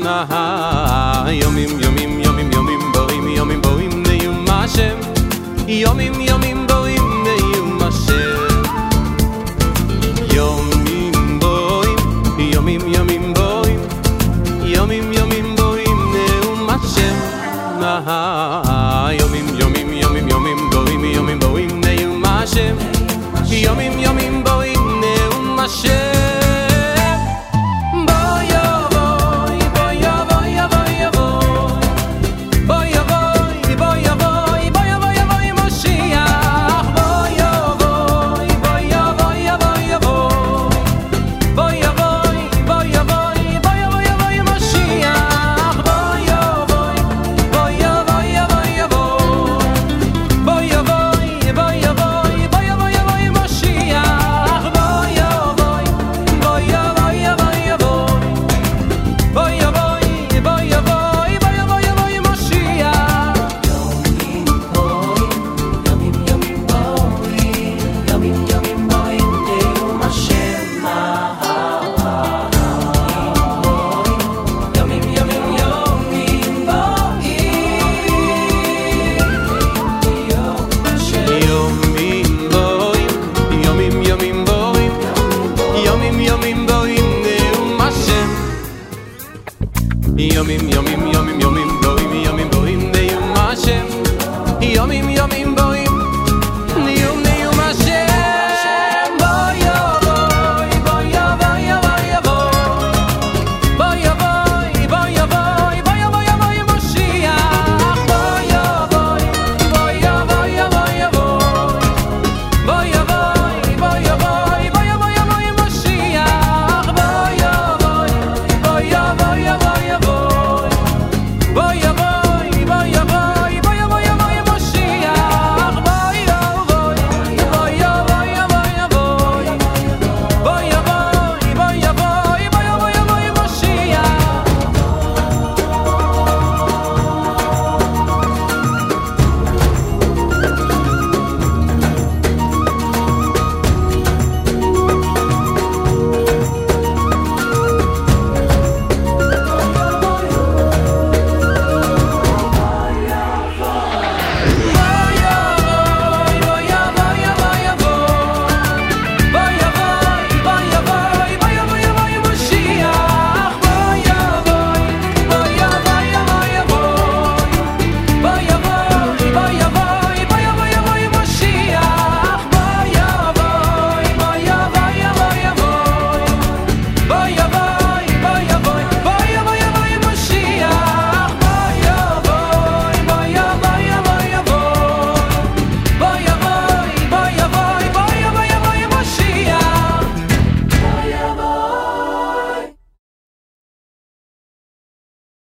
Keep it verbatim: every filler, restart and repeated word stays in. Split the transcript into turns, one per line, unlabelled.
יומים יומים יומים יומים בואים יומים בואים נאום השם יומים יומים בואים נאום השם יומים בואים יומים יומים בואים יומים יומים בואים נאום השם יומים יומים יומים יומים בואים יומים בואים נאום השם יומים יומים בואים נאום השם יומים יומים יומים יומים בואים יומים